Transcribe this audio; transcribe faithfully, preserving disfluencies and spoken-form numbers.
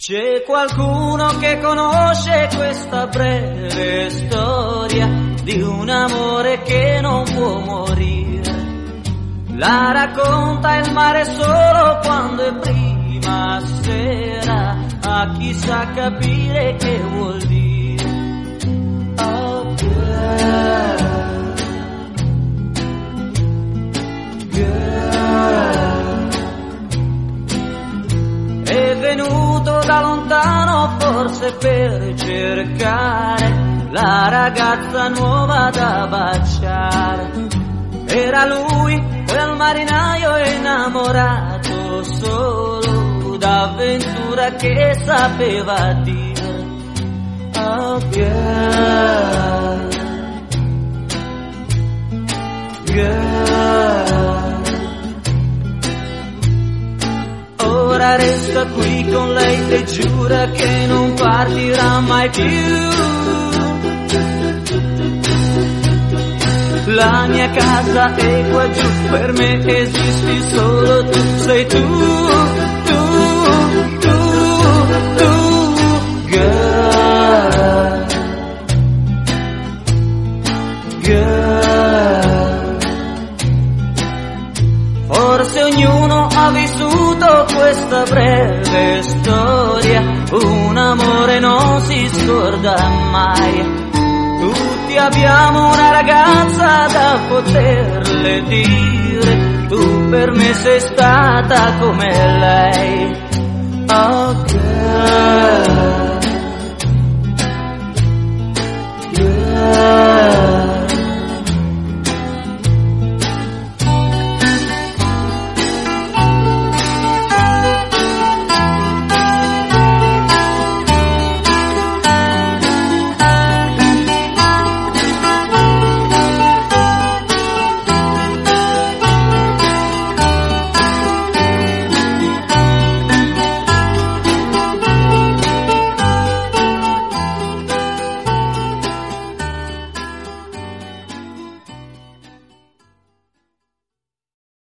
C'è qualcuno che conosce questa breve storia di un amore che non può morire. La racconta il mare solo quando è prima sera, a chi sa capire che vuol dire. Oh girl, girl, è venuto da lontano forse per cercare la ragazza nuova da baciare. Era lui, quel marinaio innamorato solo d'avventura che sapeva dire. Oh girl, girl, ora resta qui con lei e giura che non partirà mai più. La mia casa è qua giù, per me esisti solo tu, sei tu, tu, tu, tu, girl, girl. Forse ognuno ha vissuto questa breve storia, un amore non si scorda mai. Tutti abbiamo una ragazza da poterle dire, tu per me sei stata come lei. Oh